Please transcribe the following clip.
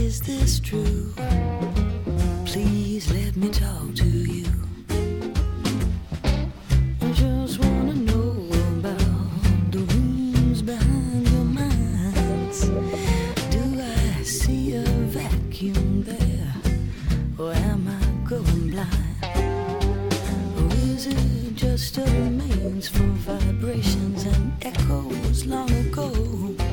Is this true? Please let me talk to you. I just wanna know about the rooms behind your minds. Do I see a vacuum there, or am I going blind? Or is it just a remains for vibrations and echoes long ago?